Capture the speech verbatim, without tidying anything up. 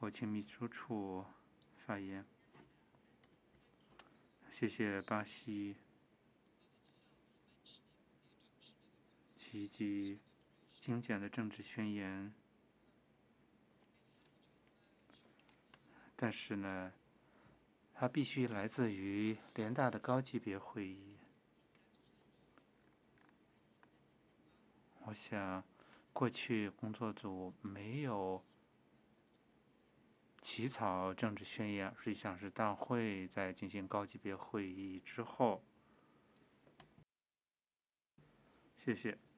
我请秘书处发言。谢谢巴西提及精简的政治宣言，但是呢，它必须来自于联大的高级别会议。我想，过去工作组没有起草政治宣言，实际上是大会在进行高级别会议之后。谢谢。